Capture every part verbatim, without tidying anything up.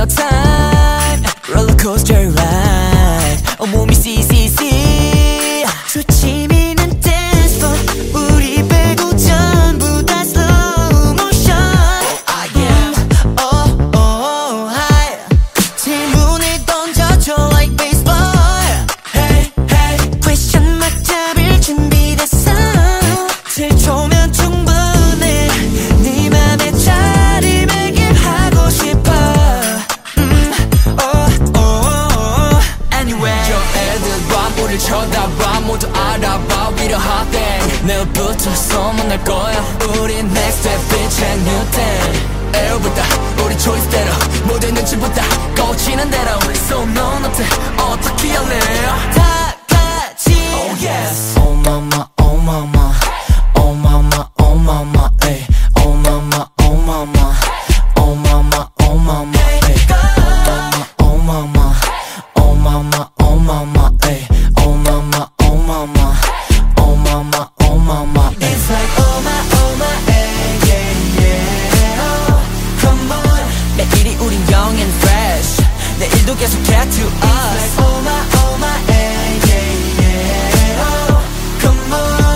real time rollercoaster ride 온몸이 씨씨씨 수치미는 dance floor 우리 빼고 전부 다 slow motion I am oh oh high 질문을 던져줘 like baseball Hey hey question mark 잡을 준비됐어 칠 초면 충분해 네 맘에 자리매김하고 싶어 음, oh, oh, oh. Anyway 저 애들과 우릴 쳐다봐 모두 알아봐 We the hot thing 내일부터 소문날 거야 우린 next step bitch and new thing 에어보다 우리 초이스대로 모든 눈치보다 꽂히는 대로 So no 너한테 어떻게 할래 다 같이 Oh yes Oh mama oh mama Oh mama oh mama ay Oh mama oh mama Oh mama oh mama ay Oh mama oh mama Oh mama ay Oh mama oh mama Oh mama oh mama It's like oh my oh my ay yeah yeah oh come on 매일이 우린 young and fresh 내일도 계속 get to us It's like oh my oh my ay yeah yeah oh come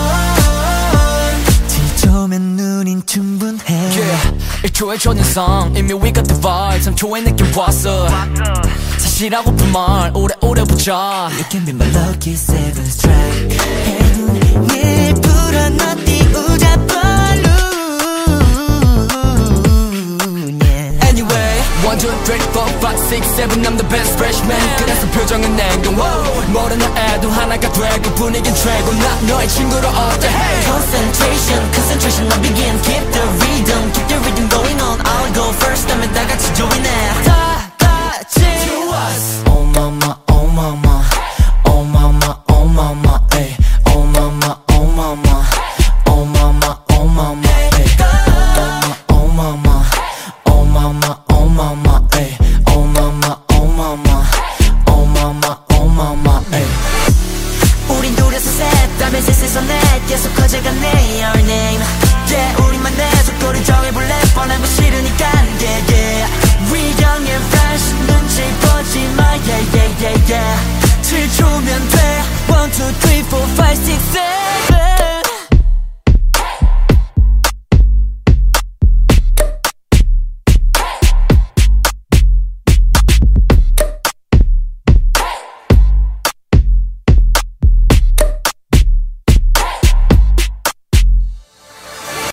on 지쳐면 눈인 충분해 yeah 일 초의 초연성 이미 we got the vibe 삼 초의 느낌 왔어 사실하고픈 말 오래오래 보자 You can be my lucky seven strike 해눈을 불어넣 띄우자 balloon yeah. Anyway one two three four five six seven I'm the best freshman 그래서 표정은 냉동 모르는 애도 하나가 되고 분위긴 최고 난 너의 친구로 어때 hey. Concentration concentration I begin keep the rhythm keep the rhythm going on I'll go first 다음에 다 같이 join it